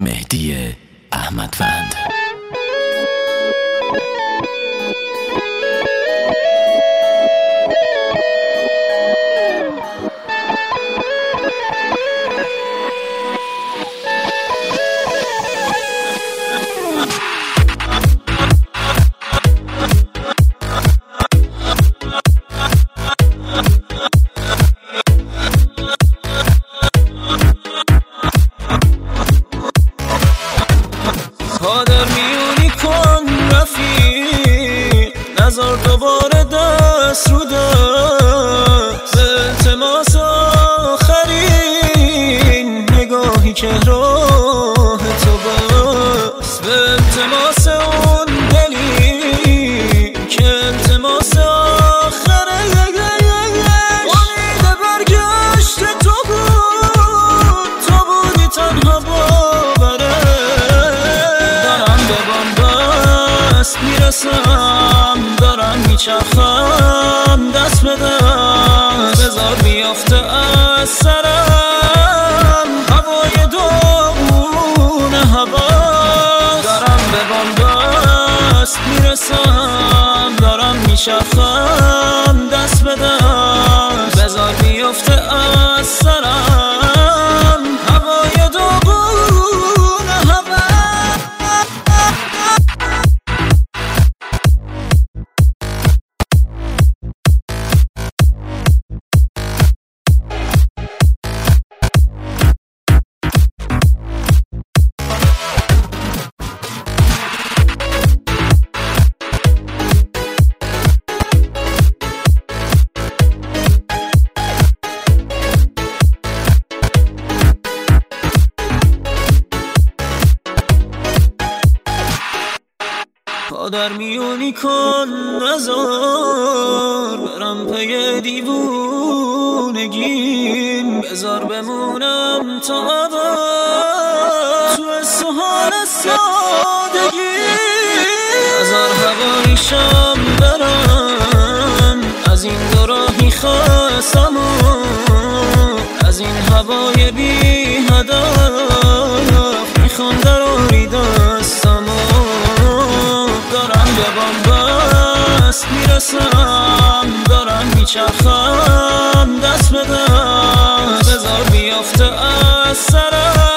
مهدی احمدوند. پادر میونی کن رفیق، نزار دوباره دست رو دست، به التماس آخرین نگاهی که راه تو بس، به التماس اون دلی که التماس آخره امید برگشت تو بود، تو بودی تنها میرسم، دارم میچرخم دست به دست، بذار بیافته از سرم هوای داغون هواست، دارم به بنبست میرسم، دارم میچرخم دست به دست، بذار بیافته از سرم هوای داغون هواست. پادر میونی کن نزار برم پی دیوونگیم، بذار بمونم تا ابد تو سحال سادگی، بذار هوایشم برم از این دو راهی خواستم از این هوای بی هدف میخوام دراری دستم، دارم به بنبست میرسم، دارم میچرخم دست به دست، بذار بیافته از سرم